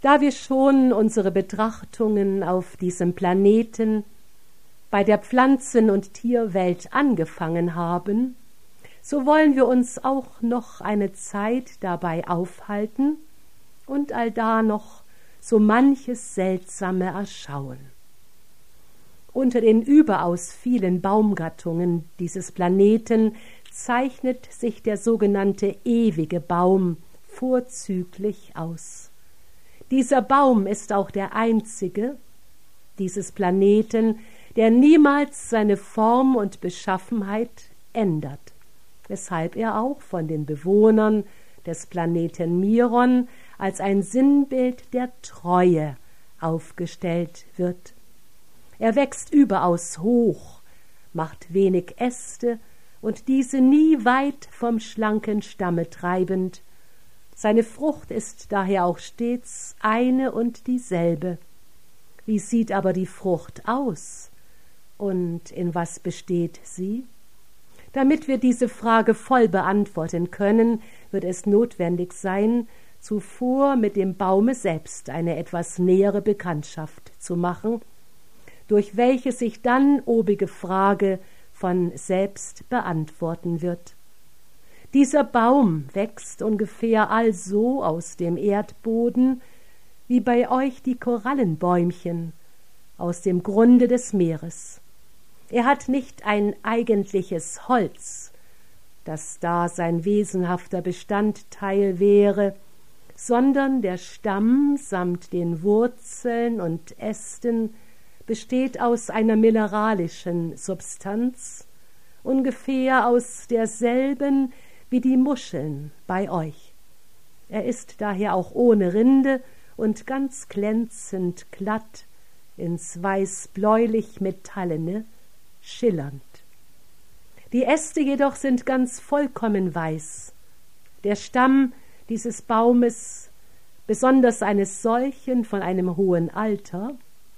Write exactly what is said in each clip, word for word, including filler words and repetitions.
Da wir schon unsere Betrachtungen auf diesem Planeten bei der Pflanzen- und Tierwelt angefangen haben, so wollen wir uns auch noch eine Zeit dabei aufhalten und allda noch so manches Seltsame erschauen. Unter den überaus vielen Baumgattungen dieses Planeten zeichnet sich der sogenannte ewige Baum vorzüglich aus. Dieser Baum ist auch der einzige dieses Planeten, der niemals seine Form und Beschaffenheit ändert, weshalb er auch von den Bewohnern des Planeten Miron als ein Sinnbild der Treue aufgestellt wird. Er wächst überaus hoch, macht wenig Äste und diese nie weit vom schlanken Stamme treibend. Seine Frucht ist daher auch stets eine und dieselbe. Wie sieht aber die Frucht aus? Und in was besteht sie? Damit wir diese Frage voll beantworten können, wird es notwendig sein, zuvor mit dem Baume selbst eine etwas nähere Bekanntschaft zu machen, durch welche sich dann obige Frage von selbst beantworten wird. Dieser Baum wächst ungefähr also aus dem Erdboden, wie bei euch die Korallenbäumchen aus dem Grunde des Meeres. Er hat nicht ein eigentliches Holz, das da sein wesenhafter Bestandteil wäre, sondern der Stamm samt den Wurzeln und Ästen besteht aus einer mineralischen Substanz, ungefähr aus derselben wie die Muscheln bei euch. Er ist daher auch ohne Rinde und ganz glänzend glatt, ins weiß-bläulich metallene, schillernd. Die Äste jedoch sind ganz vollkommen weiß. Der Stamm dieses Baumes, besonders eines solchen von einem hohen Alter,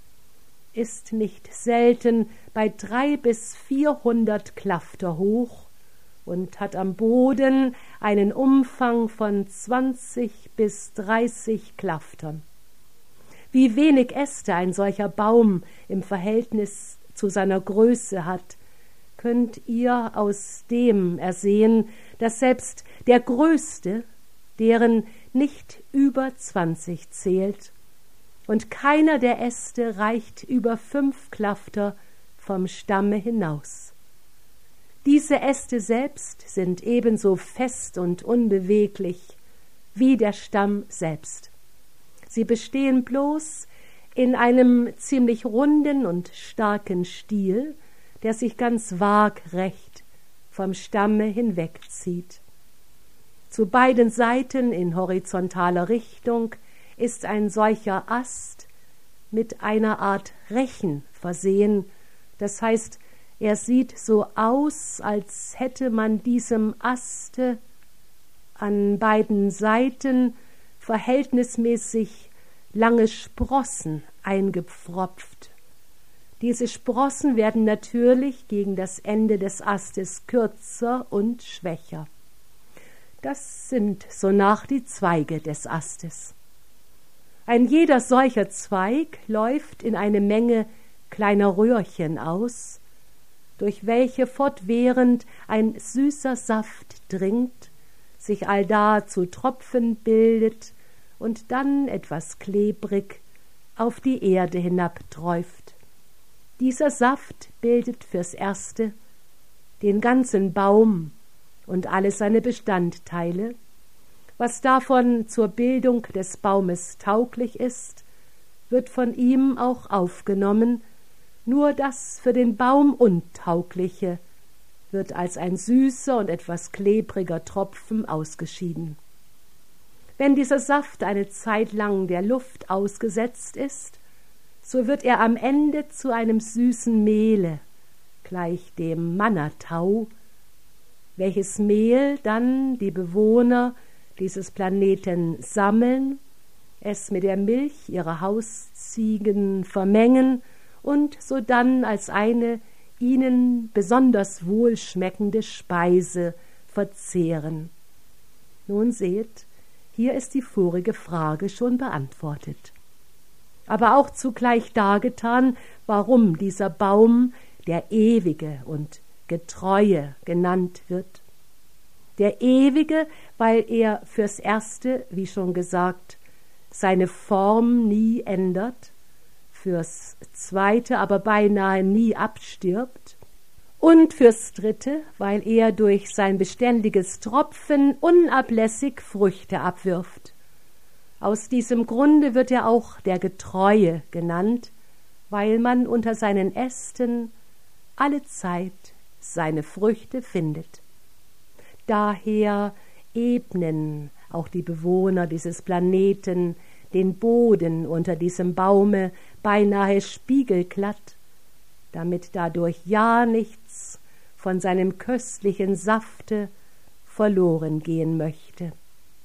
ist nicht selten bei drei bis vierhundert Klafter hoch und hat am Boden einen Umfang von zwanzig bis dreißig Klaftern. Wie wenig Äste ein solcher Baum im Verhältnis zu seiner Größe hat, könnt ihr aus dem ersehen, dass selbst der Größte deren nicht über zwanzig zählt, und keiner der Äste reicht über fünf Klafter vom Stamme hinaus. Diese Äste selbst sind ebenso fest und unbeweglich wie der Stamm selbst. Sie bestehen bloß in einem ziemlich runden und starken Stiel, der sich ganz waagrecht vom Stamme hinwegzieht. Zu beiden Seiten in horizontaler Richtung ist ein solcher Ast mit einer Art Rechen versehen, das heißt, er sieht so aus, als hätte man diesem Aste an beiden Seiten verhältnismäßig lange Sprossen eingepfropft. Diese Sprossen werden natürlich gegen das Ende des Astes kürzer und schwächer. Das sind sonach die Zweige des Astes. Ein jeder solcher Zweig läuft in eine Menge kleiner Röhrchen aus, durch welche fortwährend ein süßer Saft dringt, sich allda zu Tropfen bildet und dann etwas klebrig auf die Erde hinabträuft. Dieser Saft bildet fürs Erste den ganzen Baum und alle seine Bestandteile. Was davon zur Bildung des Baumes tauglich ist, wird von ihm auch aufgenommen, nur das für den Baum Untaugliche wird als ein süßer und etwas klebriger Tropfen ausgeschieden. Wenn dieser Saft eine Zeit lang der Luft ausgesetzt ist, so wird er am Ende zu einem süßen Mehle, gleich dem Mannatau, welches Mehl dann die Bewohner dieses Planeten sammeln, es mit der Milch ihrer Hausziegen vermengen und sodann als eine ihnen besonders wohlschmeckende Speise verzehren. Nun seht, Hier ist die vorige Frage schon beantwortet. Aber auch zugleich dargetan, warum dieser Baum der Ewige und Getreue genannt wird. Der Ewige, weil er fürs Erste, wie schon gesagt, seine Form nie ändert, fürs Zweite aber beinahe nie abstirbt, und fürs Dritte, weil er durch sein beständiges Tropfen unablässig Früchte abwirft. Aus diesem Grunde wird er auch der Getreue genannt, weil man unter seinen Ästen alle Zeit seine Früchte findet. Daher ebnen auch die Bewohner dieses Planeten den Boden unter diesem Baume beinahe spiegelglatt, damit dadurch ja nichts von seinem köstlichen Safte verloren gehen möchte.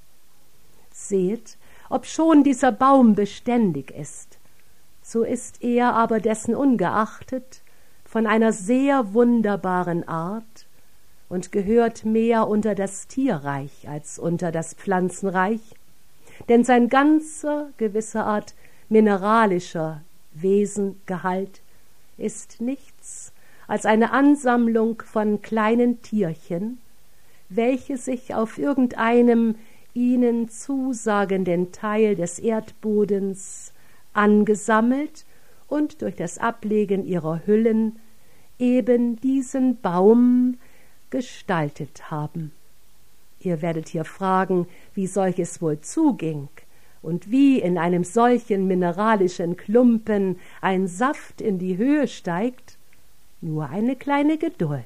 Seht, obschon dieser Baum beständig ist, so ist er aber dessen ungeachtet von einer sehr wunderbaren Art und gehört mehr unter das Tierreich als unter das Pflanzenreich, denn sein ganzer gewisser Art mineralischer Wesengehalt ist nichts als eine Ansammlung von kleinen Tierchen, welche sich auf irgendeinem ihnen zusagenden Teil des Erdbodens angesammelt und durch das Ablegen ihrer Hüllen eben diesen Baum gestaltet haben. Ihr werdet hier fragen, wie solches wohl zuging und wie in einem solchen mineralischen Klumpen ein Saft in die Höhe steigt. Nur eine kleine Geduld.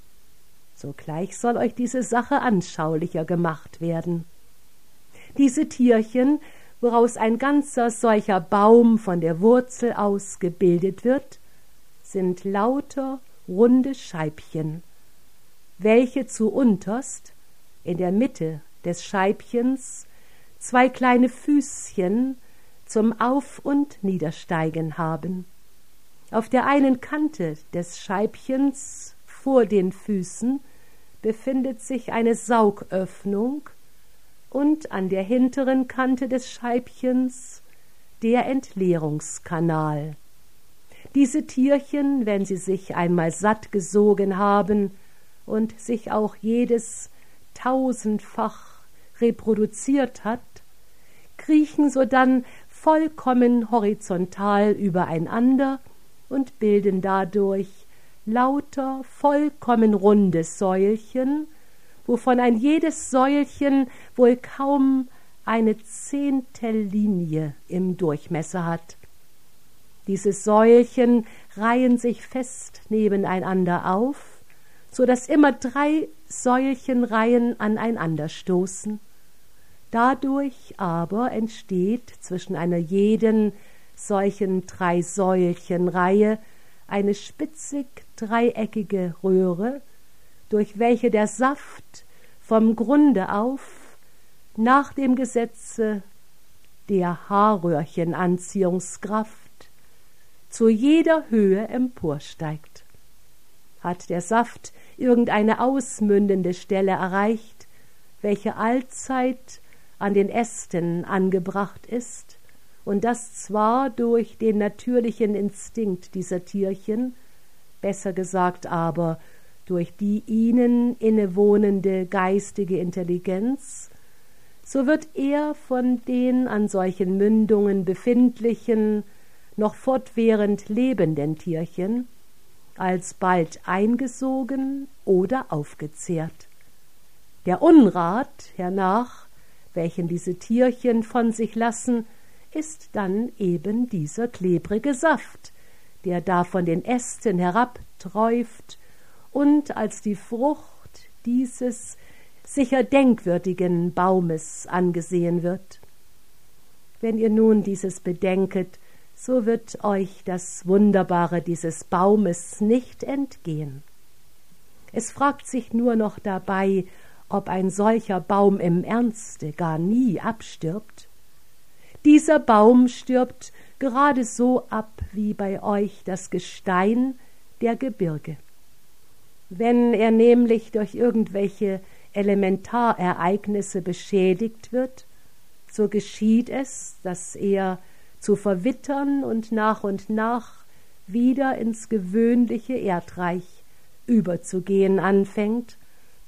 Sogleich soll euch diese Sache anschaulicher gemacht werden. Diese Tierchen, woraus ein ganzer solcher Baum von der Wurzel aus gebildet wird, sind lauter runde Scheibchen, welche zuunterst in der Mitte des Scheibchens zwei kleine Füßchen zum Auf- und Niedersteigen haben. Auf der einen Kante des Scheibchens vor den Füßen befindet sich eine Saugöffnung und an der hinteren Kante des Scheibchens der Entleerungskanal. Diese Tierchen, wenn sie sich einmal satt gesogen haben und sich auch jedes tausendfach reproduziert hat, kriechen sodann vollkommen horizontal übereinander und bilden dadurch lauter vollkommen runde Säulchen, wovon ein jedes Säulchen wohl kaum eine Zehntellinie im Durchmesser hat. Diese Säulchen reihen sich fest nebeneinander auf, so daß immer drei Säulchenreihen aneinander stoßen. Dadurch aber entsteht zwischen einer jeden solchen drei Säulchenreihe eine spitzig dreieckige Röhre, durch welche der Saft vom Grunde auf nach dem Gesetze der Haarröhrchenanziehungskraft zu jeder Höhe emporsteigt. Hat der Saft irgendeine ausmündende Stelle erreicht, welche allzeit an den Ästen angebracht ist, und das zwar durch den natürlichen Instinkt dieser Tierchen, besser gesagt aber durch die ihnen innewohnende geistige Intelligenz, so wird er von den an solchen Mündungen befindlichen, noch fortwährend lebenden Tierchen alsbald eingesogen oder aufgezehrt. Der Unrat hernach, welchen diese Tierchen von sich lassen, ist dann eben dieser klebrige Saft, der da von den Ästen herabträuft und als die Frucht dieses sicher denkwürdigen Baumes angesehen wird. Wenn ihr nun dieses bedenket, so wird euch das Wunderbare dieses Baumes nicht entgehen. Es fragt sich nur noch dabei, ob ein solcher Baum im Ernste gar nie abstirbt. Dieser Baum stirbt gerade so ab wie bei euch das Gestein der Gebirge. Wenn er nämlich durch irgendwelche Elementarereignisse beschädigt wird so geschieht es, dass er zu verwittern und nach und nach wieder ins gewöhnliche Erdreich überzugehen anfängt.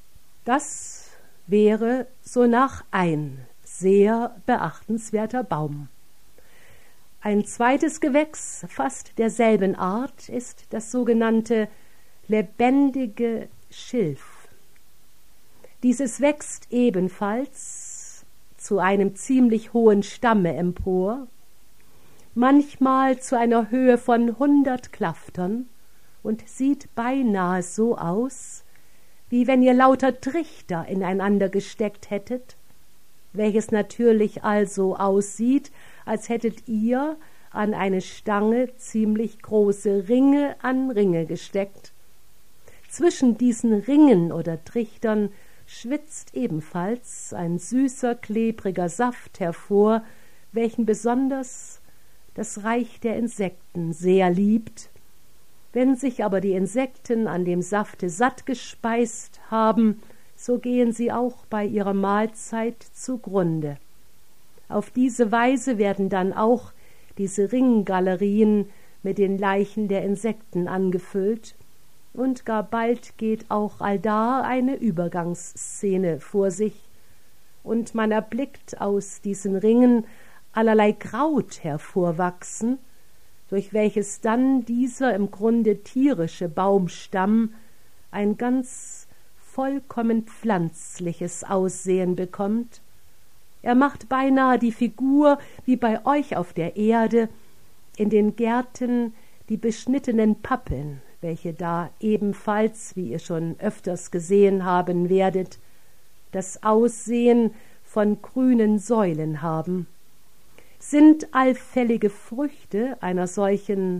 Das wäre sonach ein sehr beachtenswerter Baum. Ein zweites Gewächs fast derselben Art ist das sogenannte lebendige Schilf. Dieses wächst ebenfalls zu einem ziemlich hohen Stamme empor, manchmal zu einer Höhe von hundert Klaftern und sieht beinahe so aus, wie wenn ihr lauter Trichter ineinander gesteckt hättet, welches natürlich also aussieht, als hättet ihr an eine Stange ziemlich große Ringe an Ringe gesteckt. Zwischen diesen Ringen oder Trichtern schwitzt ebenfalls ein süßer, klebriger Saft hervor, welchen besonders das Reich der Insekten sehr liebt. Wenn sich aber die Insekten an dem Safte satt gespeist haben, so gehen sie auch bei ihrer Mahlzeit zugrunde. Auf diese Weise werden dann auch diese Ringgalerien mit den Leichen der Insekten angefüllt, und gar bald geht auch allda eine Übergangsszene vor sich, und man erblickt aus diesen Ringen allerlei Kraut hervorwachsen, durch welches dann dieser im Grunde tierische Baumstamm ein ganz vollkommen pflanzliches Aussehen bekommt. Er macht beinahe die Figur, wie bei euch auf der Erde, in den Gärten die beschnittenen Pappeln, welche da ebenfalls, wie ihr schon öfters gesehen haben werdet, das Aussehen von grünen Säulen haben. Sind allfällige Früchte einer solchen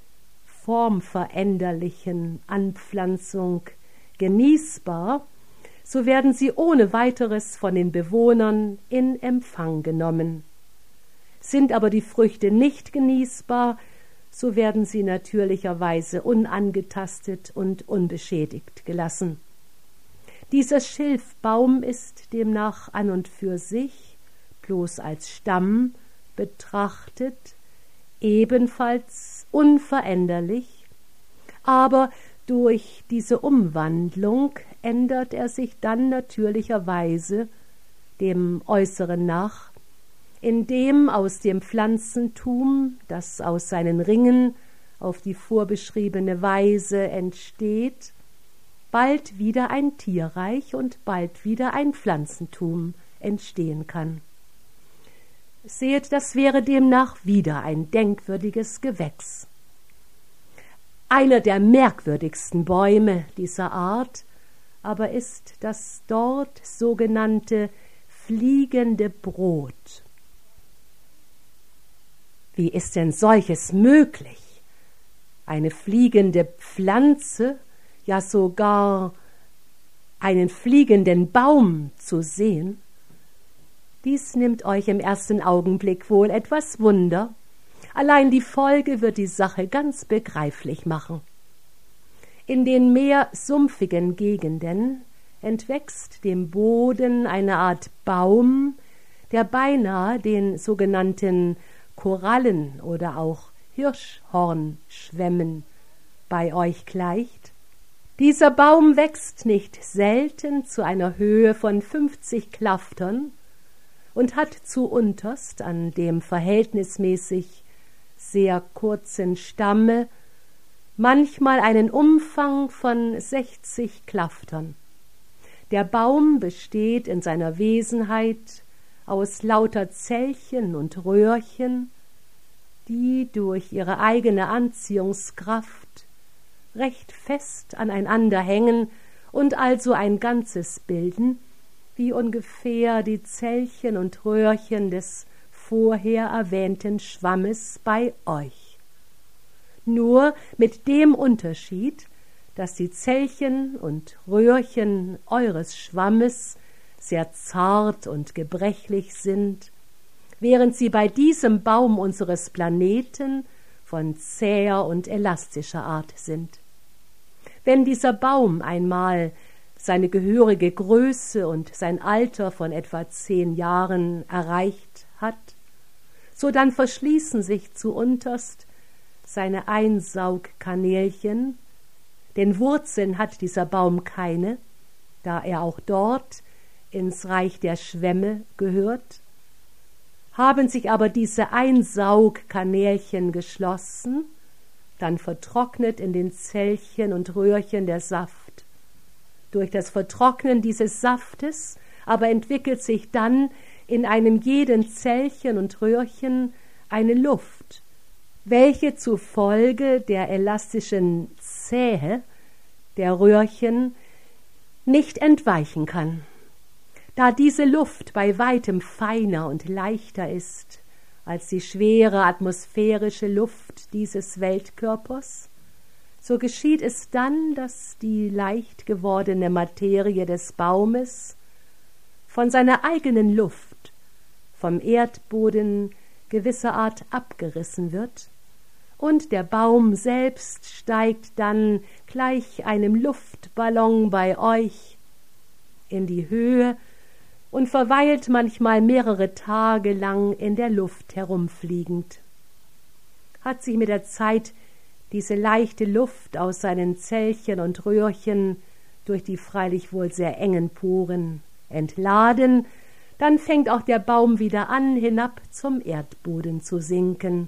formveränderlichen Anpflanzung genießbar, so werden sie ohne weiteres von den Bewohnern in Empfang genommen. Sind aber die Früchte nicht genießbar, so werden sie natürlicherweise unangetastet und unbeschädigt gelassen. Dieser Schilfbaum ist demnach an und für sich, bloß als Stamm betrachtet, ebenfalls unveränderlich, aber durch diese Umwandlung ändert er sich dann natürlicherweise dem Äußeren nach, indem aus dem Pflanzentum, das aus seinen Ringen auf die vorbeschriebene Weise entsteht, bald wieder ein Tierreich und bald wieder ein Pflanzentum entstehen kann. Seht, das wäre demnach wieder ein denkwürdiges Gewächs. Einer der merkwürdigsten Bäume dieser Art aber ist das dort sogenannte fliegende Brot. Wie ist denn solches möglich? Eine fliegende Pflanze, ja sogar einen fliegenden Baum zu sehen? Dies nimmt euch im ersten Augenblick wohl etwas Wunder, allein die Folge wird die Sache ganz begreiflich machen. In den mehr sumpfigen Gegenden entwächst dem Boden eine Art Baum, der beinahe den sogenannten Korallen oder auch Hirschhornschwämmen bei euch gleicht. Dieser Baum wächst nicht selten zu einer Höhe von fünfzig Klaftern und hat zuunterst an dem verhältnismäßig sehr kurzen Stamme manchmal einen Umfang von sechzig Klaftern. Der Baum besteht in seiner Wesenheit aus lauter Zellchen und Röhrchen, die durch ihre eigene Anziehungskraft recht fest aneinander hängen und also ein Ganzes bilden, wie ungefähr die Zellchen und Röhrchen des vorher erwähnten Schwammes bei euch. Nur mit dem Unterschied, dass die Zellchen und Röhrchen eures Schwammes sehr zart und gebrechlich sind, während sie bei diesem Baum unseres Planeten von zäher und elastischer Art sind. Wenn dieser Baum einmal seine gehörige Größe und sein Alter von etwa zehn Jahren erreicht, hat, so dann verschließen sich zu unterst seine Einsaugkanälchen, denn Wurzeln hat dieser Baum keine, da er auch dort ins Reich der Schwämme gehört. Haben sich aber diese Einsaugkanälchen geschlossen, dann vertrocknet in den Zellchen und Röhrchen der Saft. Durch das Vertrocknen dieses Saftes aber entwickelt sich dann in einem jeden Zellchen und Röhrchen eine Luft, welche zufolge der elastischen Zähe der Röhrchen nicht entweichen kann. Da diese Luft bei weitem feiner und leichter ist als die schwere atmosphärische Luft dieses Weltkörpers, so geschieht es dann, dass die leicht gewordene Materie des Baumes von seiner eigenen Luft, vom Erdboden gewisser Art abgerissen wird, und der Baum selbst steigt dann gleich einem Luftballon bei euch in die Höhe und verweilt manchmal mehrere Tage lang in der Luft herumfliegend. Hat sich mit der Zeit diese leichte Luft aus seinen Zellchen und Röhrchen durch die freilich wohl sehr engen Poren entladen, dann fängt auch der Baum wieder an, hinab zum Erdboden zu sinken.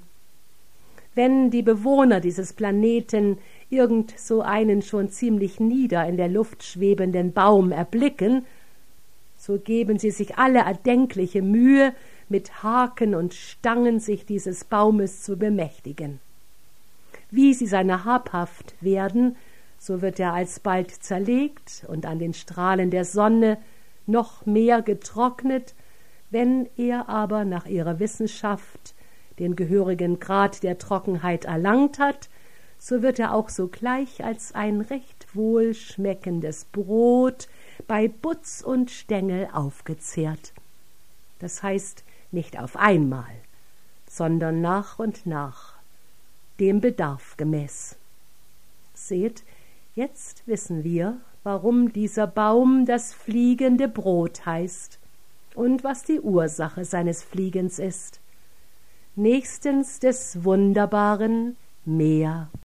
Wenn die Bewohner dieses Planeten irgend so einen schon ziemlich nieder in der Luft schwebenden Baum erblicken, so geben sie sich alle erdenkliche Mühe, mit Haken und Stangen sich dieses Baumes zu bemächtigen. Wie sie seiner habhaft werden, so wird er alsbald zerlegt und an den Strahlen der Sonne noch mehr getrocknet. Wenn er aber nach ihrer Wissenschaft den gehörigen Grad der Trockenheit erlangt hat, so wird er auch sogleich als ein recht wohlschmeckendes Brot bei Butz und Stängel aufgezehrt. Das heißt, nicht auf einmal, sondern nach und nach, dem Bedarf gemäß. Seht, jetzt wissen wir, warum dieser Baum das fliegende Brot heißt und was die Ursache seines Fliegens ist, nächstens des wunderbaren Meer.